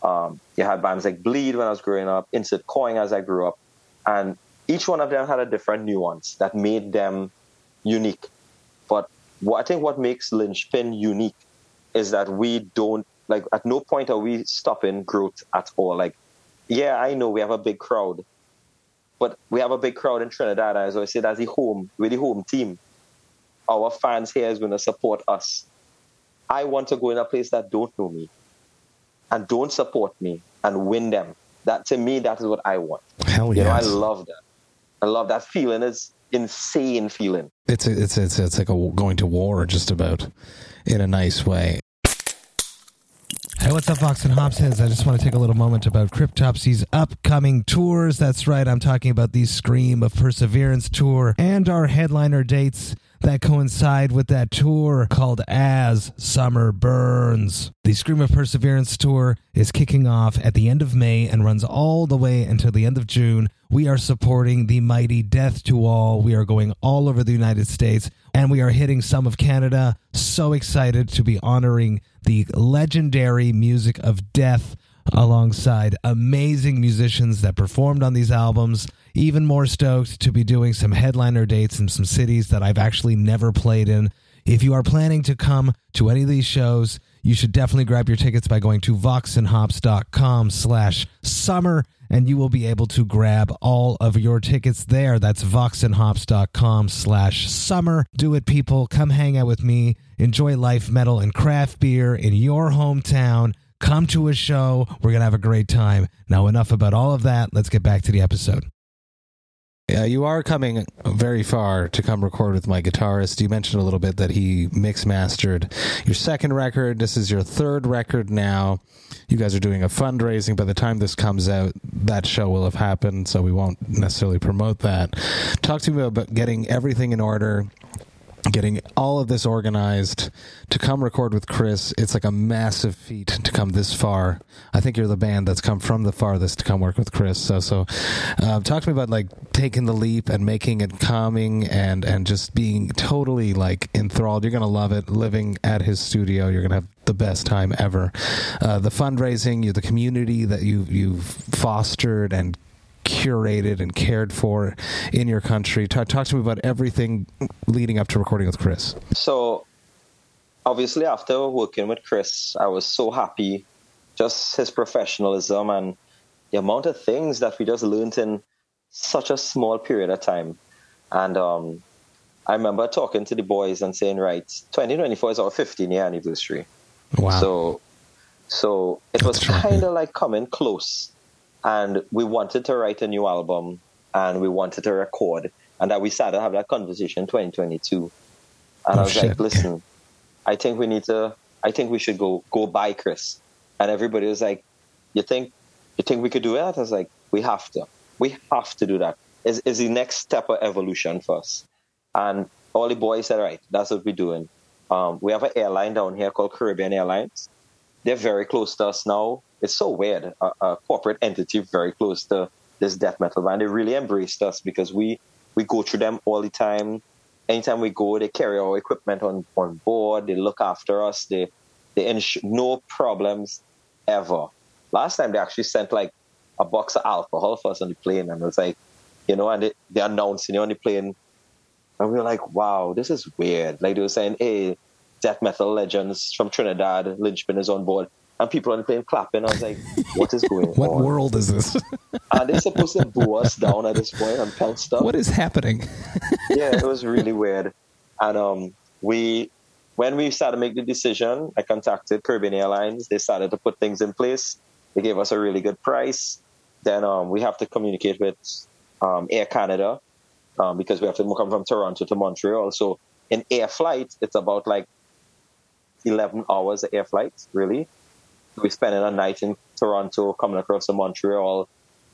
you had bands like Bleed when I was growing up, Insert Coin as I grew up. And each one of them had a different nuance that made them unique. But I think what makes Lynchpin unique is that we don't, like, at no point are we stopping growth at all. Like, yeah, I know we have a big crowd, but we have a big crowd in Trinidad. As I said, we're the home team. Our fans here is going to support us. I want to go in a place that don't know me and don't support me and win them. That, to me, that is what I want. Hell yes. You know, I love that. I love that feeling. It's insane feeling. It's like going to war just about in a nice way. Hey, what's up, Vox and Hopsheads? I just want to take a little moment about Cryptopsy's upcoming tours. That's right, I'm talking about the Scream of Perseverance tour and our headliner dates that coincide with that tour called As Summer Burns. The Scream of Perseverance tour is kicking off at the end of May and runs all the way until the end of June. We are supporting the mighty Death to All. We are going all over the United States, and we are hitting some of Canada. So excited to be honoring the legendary music of Death alongside amazing musicians that performed on these albums. Even more stoked to be doing some headliner dates in some cities that I've actually never played in. If you are planning to come to any of these shows, you should definitely grab your tickets by going to voxandhops.com/summer, and you will be able to grab all of your tickets there. That's voxandhops.com/summer. Do it, people. Come hang out with me. Enjoy life, metal, and craft beer in your hometown. Come to a show. We're going to have a great time. Now, enough about all of that. Let's get back to the episode. You are coming very far to come record with my guitarist. You mentioned a little bit that he mix mastered your second record. This is your third record now. You guys are doing a fundraising. By the time this comes out, that show will have happened, so we won't necessarily promote that. Talk to me about getting everything in order, getting all of this organized to come record with Chris. It's like a massive feat to come this far. I think you're the band that's come from the farthest to come work with Chris. So talk to me about like taking the leap and making it calming and just being totally like enthralled. You're going to love it. Living at his studio, you're going to have the best time ever. The fundraising, the community that you've fostered and curated and cared for in your country. Talk to me about everything leading up to recording with Chris. So, obviously, after working with Chris, I was so happy. Just his professionalism and the amount of things that we just learned in such a small period of time. And I remember talking to the boys and saying, right, 2024 is our 15-year anniversary. Wow. So it was kind of like coming close. And we wanted to write a new album, and we wanted to record, and that we started to have that conversation in 2022. And I was like, listen, I think we should go buy Chris. And everybody was like, you think we could do that? I was like, we have to do that. Is the next step of evolution for us. And all the boys said, right, that's what we're doing. We have an airline down here called Caribbean Airlines. They're very close to us now. It's so weird, a corporate entity very close to this death metal band. They really embraced us because we go through them all the time. Anytime we go, they carry our equipment on board. They look after us. They no problems ever. Last time they actually sent like a box of alcohol for us on the plane, and it was like, and they announced on the plane, and we were like, wow, this is weird. Like they were saying, hey, death metal legends from Trinidad, Lynchpin is on board. And people on the plane clapping. I was like, what is going on? What world is this? And they're supposed to boo us down at this point and pound stuff. What is happening? Yeah, it was really weird. And when we started to make the decision, I contacted Caribbean Airlines. They started to put things in place. They gave us a really good price. Then we have to communicate with Air Canada because we have to come from Toronto to Montreal. So in air flight, it's about like 11 hours of air flight, really. We're spending a night in Toronto, coming across to Montreal.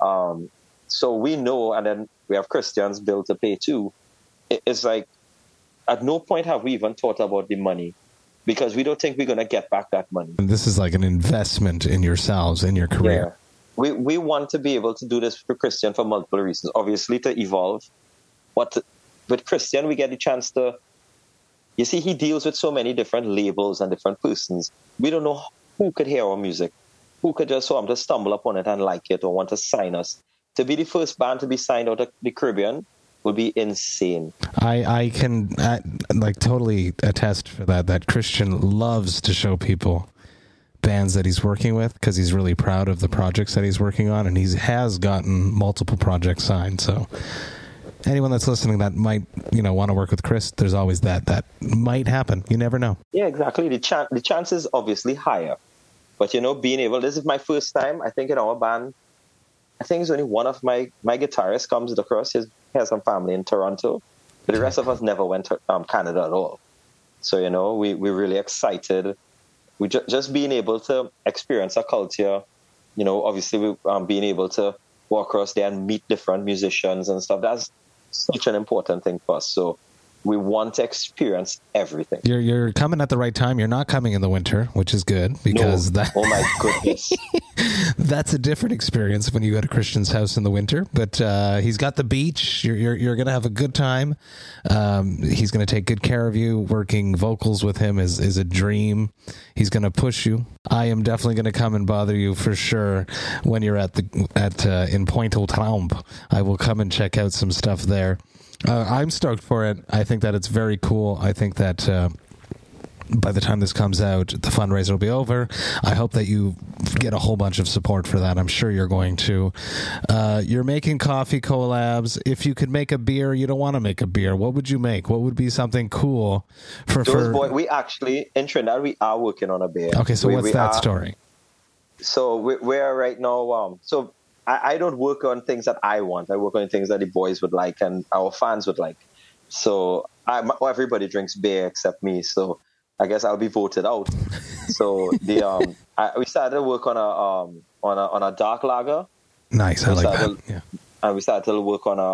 So we know, and then we have Christian's bill to pay too. It's like, at no point have we even thought about the money because we don't think we're going to get back that money. And this is like an investment in yourselves, in your career. Yeah. We want to be able to do this for Christian for multiple reasons. Obviously, to evolve. But with Christian, we get the chance to, you see, he deals with so many different labels and different persons. We don't know who could hear our music, who could just stumble upon it and like it or want to sign us. To be the first band to be signed out of the Caribbean would be insane. I can totally attest for that Christian loves to show people bands that he's working with because he's really proud of the projects that he's working on, and he has gotten multiple projects signed. So anyone that's listening that might, want to work with Chris, there's always that might happen. You never know. Yeah, exactly. The chance is obviously higher. But, being able, this is my first time, I think, in our band. I think it's only one of my guitarists comes across. He has some family in Toronto. But the rest of us never went to Canada at all. So, we're really excited. We just being able to experience a culture, obviously being able to walk across there and meet different musicians and stuff. That's such an important thing for us. So we want to experience everything. You're coming at the right time. You're not coming in the winter, which is good because oh my goodness. That's a different experience when you go to Christian's house in the winter. But he's got the beach. You're going to have a good time. He's going to take good care of you. Working vocals with him is a dream. He's going to push you. I am definitely going to come and bother you for sure when you're in Pointe-aux-Trembles. I will come and check out some stuff there. I'm stoked for it. I think that it's very cool. I think that by the time this comes out, the fundraiser will be over. I hope that you get a whole bunch of support for that. I'm sure you're going to. You're making coffee collabs. If you could make a beer, you don't want to make a beer. What would you make? What would be something cool for we actually, in Trinidad, we are working on a beer. Okay, so what's that story? So we're right now, so I don't work on things that I want. I work on things that the boys would like and our fans would like. So everybody drinks beer except me. So I guess I'll be voted out. So we started to work on a dark lager. Nice, I like that. Yeah. And we started to work on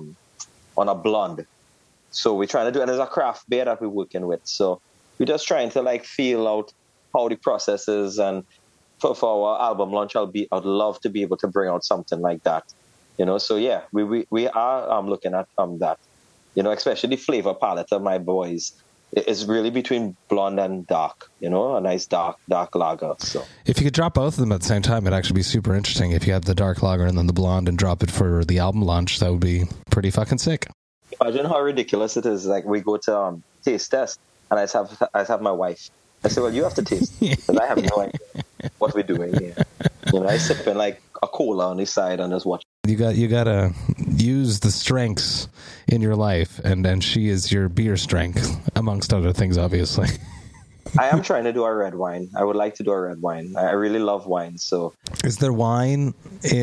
a blonde. So we're trying to do, and there's a craft beer that we're working with. So we're just trying to like feel out how the process is, and for our album launch, I'd love to be able to bring out something like that, you know. So yeah, we are looking at that, you know, especially the flavor palette of my boys is really between blonde and dark, you know, a nice dark lager. So if you could drop both of them at the same time, it'd actually be super interesting. If you had the dark lager and then the blonde and drop it for the album launch, that would be pretty fucking sick. Imagine how ridiculous it is. Like we go to taste test, and I just have my wife. I say, well, you have to taste, because I have no idea what we're doing here. You know, I sip in like a cola on the side and just watch. You gotta use the strengths in your life, and she is your beer strength, amongst other things, obviously. I am trying to do a red wine. I would like to do a red wine. I really love wine. So, is there wine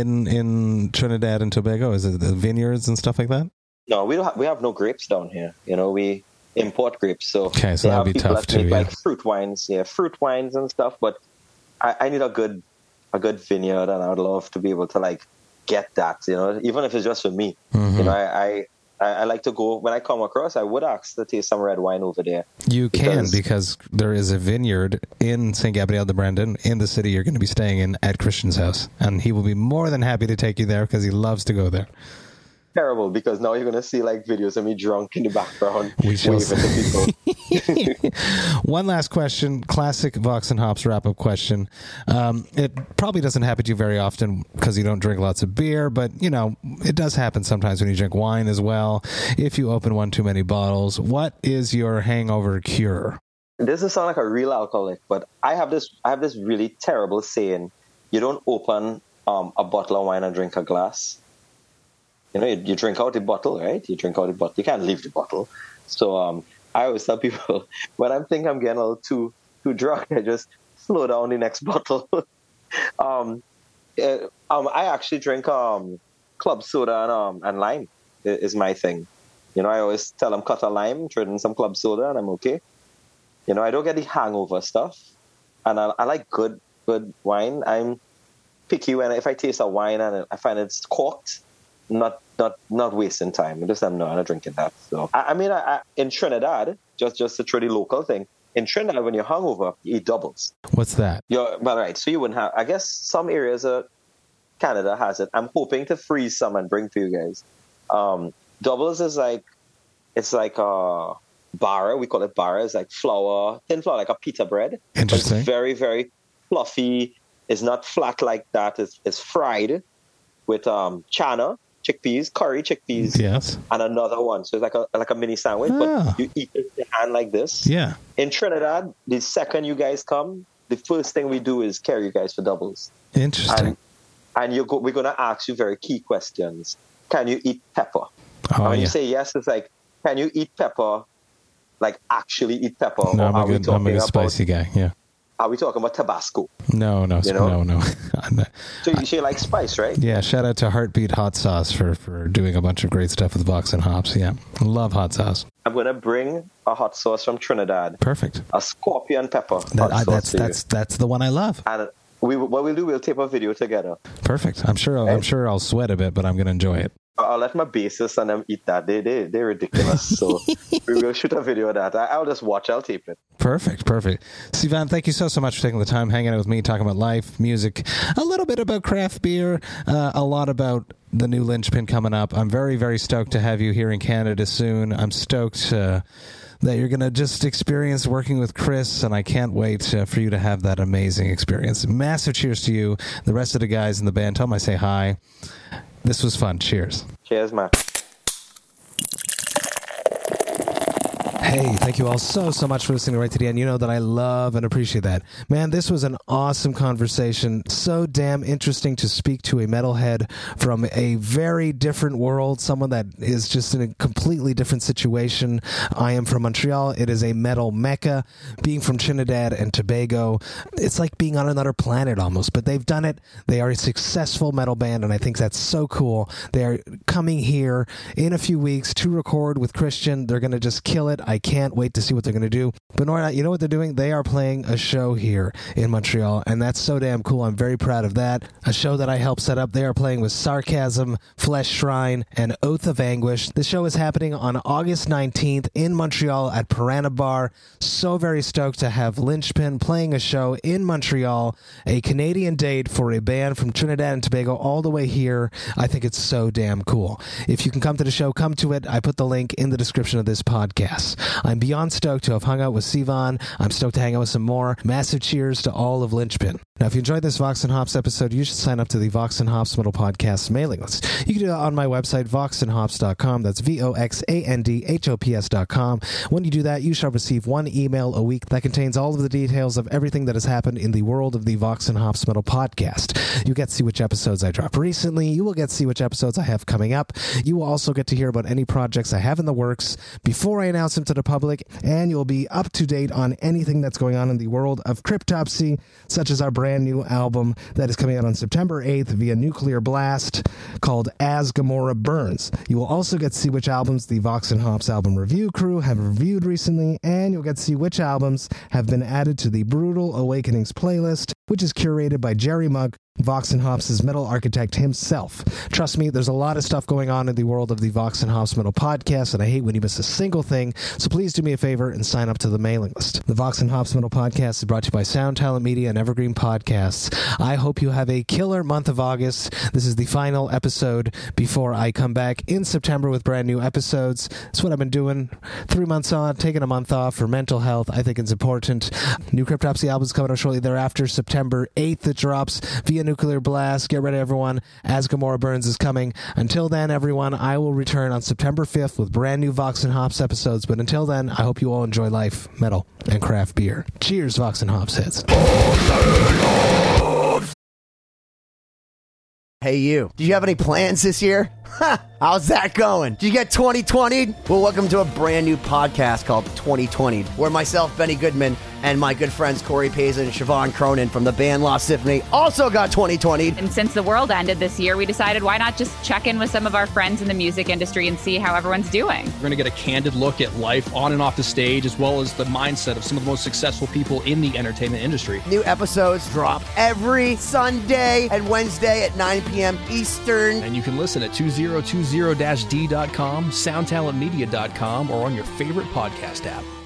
in Trinidad and Tobago? Is it the vineyards and stuff like that? No, we have no grapes down here. You know, we import grapes. So okay, so that'd be tough too. Like fruit wines, fruit wines and stuff. But I need a good vineyard, and I would love to be able to like get that. You know, even if it's just for me. Mm-hmm. You know, I like to go when I come across. I would ask to taste some red wine over there. You can, because there is a vineyard in St. Gabriel de Brandon in the city you're going to be staying in at Christian's house, and he will be more than happy to take you there because he loves to go there. Terrible, because now you're going to see like videos of me drunk in the background. We shall see. One last question, classic Vox and Hops wrap-up question. It probably doesn't happen to you very often because you don't drink lots of beer, but you know, it does happen sometimes when you drink wine as well. If you open one too many bottles, what is your hangover cure? This doesn't sound like a real alcoholic, but I have this really terrible saying: you don't open a bottle of wine and drink a glass. You know, you drink out the bottle, right? You drink out the bottle. You can't leave the bottle. So I always tell people, when I think I'm getting a little too drunk, I just slow down the next bottle. I actually drink club soda and lime is my thing. You know, I always tell them cut a lime, throw in some club soda, and I'm okay. You know, I don't get the hangover stuff. And I like good wine. I'm picky if I taste a wine and I find it's corked. Not wasting time. I'm not drinking that. So I mean, in Trinidad, just to throw the local thing. In Trinidad, when you're hungover, you eat doubles. What's that? Right. So you wouldn't have. I guess some areas of Canada has it. I'm hoping to freeze some and bring to you guys. Doubles is like a barra. We call it barra. It's like thin flour, like a pita bread. Interesting. It's very, very fluffy. It's not flat like that. It's fried with chana. Chickpeas, curry chickpeas, yes, and another one. So it's like a mini sandwich, but you eat it with your hand like this. Yeah. In Trinidad, the second you guys come, the first thing we do is carry you guys for doubles. Interesting. And we're going to ask you very key questions. Can you eat pepper? And when you say yes, it's like, can you eat pepper? Like actually eat pepper? No, I'm a good spicy guy. Yeah. Are we talking about Tabasco? No. You know? No. So you like spice, right? Yeah, shout out to Heartbeat Hot Sauce for doing a bunch of great stuff with Vox and Hops. Yeah, love hot sauce. I'm going to bring a hot sauce from Trinidad. Perfect. A scorpion pepper. That's the one I love. And what we'll do, we'll tape a video together. Perfect. I'm sure I'll sweat a bit, but I'm going to enjoy it. I'll let my bassist and them eat that. They're ridiculous. So we will shoot a video of that. I'll just watch. I'll tape it. Perfect. Sivan, thank you so much for taking the time hanging out with me, talking about life, music, a little bit about craft beer, a lot about the new Linchpin coming up. I'm very, very stoked to have you here in Canada soon. I'm stoked that you're going to just experience working with Chris, and I can't wait for you to have that amazing experience. Massive cheers to you, the rest of the guys in the band. Tell them I say hi. This was fun. Cheers. Cheers, man. Hey, thank you all so much for listening right to the end. You know that I love and appreciate that. Man, this was an awesome conversation. So damn interesting to speak to a metalhead from a very different world, someone that is just in a completely different situation. I am from Montreal. It is a metal mecca. Being from Trinidad and Tobago, it's like being on another planet almost, but they've done it. They are a successful metal band, and I think that's so cool. They are coming here in a few weeks to record with Christian. They're going to just kill it. I can't wait to see what they're going to do. But Nora, you know what they're doing? They are playing a show here in Montreal, and that's so damn cool. I'm very proud of that. A show that I helped set up. They are playing with Sarcasm, Flesh Shrine, and Oath of Anguish. The show is happening on August 19th in Montreal at Piranha Bar. So very stoked to have Lynchpin playing a show in Montreal, a Canadian date for a band from Trinidad and Tobago all the way here. I think it's so damn cool. If you can come to the show, come to it. I put the link in the description of this podcast. I'm beyond stoked to have hung out with Sivan. I'm stoked to hang out with some more. Massive cheers to all of Lynchpin. Now, if you enjoyed this Vox and Hops episode, you should sign up to the Vox and Hops Metal Podcast mailing list. You can do that on my website, voxandhops.com. That's VOXANDHOPS.com. When you do that, you shall receive one email a week that contains all of the details of everything that has happened in the world of the Vox and Hops Metal Podcast. You get to see which episodes I dropped recently. You will get to see which episodes I have coming up. You will also get to hear about any projects I have in the works before I announce them to the public, and you'll be up to date on anything that's going on in the world of Cryptopsy, such as our brand new album that is coming out on September 8th via Nuclear Blast called As Gamora Burns. You will also get to see which albums the Vox and Hops album review crew have reviewed recently, and you'll get to see which albums have been added to the Brutal Awakenings playlist, which is curated by Jerry Mugg, Vox and Hops' metal architect himself. Trust me, there's a lot of stuff going on in the world of the Vox and Hops Metal Podcast, and I hate when you miss a single thing, so please do me a favor and sign up to the mailing list. The Vox and Hops Metal Podcast is brought to you by Sound Talent Media and Evergreen Podcasts. I hope you have a killer month of August. This is the final episode before I come back in September with brand new episodes. That's what I've been doing. 3 months on, taking a month off for mental health. I think it's important. New Cryptopsy album is coming out shortly thereafter. September 8th it drops via Nuclear Blast. Get ready, everyone. As Gamora Burns is coming. Until then, everyone, I will return on September 5th with brand new Vox and Hops episodes. But until then, I hope you all enjoy life, metal, and craft beer. Cheers, Vox and Hops heads. Hey, you. Do you have any plans this year? How's that going? Did you get 2020'd? Well, welcome to a brand new podcast called 2020'd, where myself, Benny Goodman, and my good friends Corey Payson and Siobhan Cronin from the band Lost Symphony also got 2020'd. And since the world ended this year, we decided why not just check in with some of our friends in the music industry and see how everyone's doing. We're going to get a candid look at life on and off the stage, as well as the mindset of some of the most successful people in the entertainment industry. New episodes drop every Sunday and Wednesday at 9 p.m. Eastern. And you can listen at 2020-d.com, soundtalentmedia.com, or on your favorite podcast app.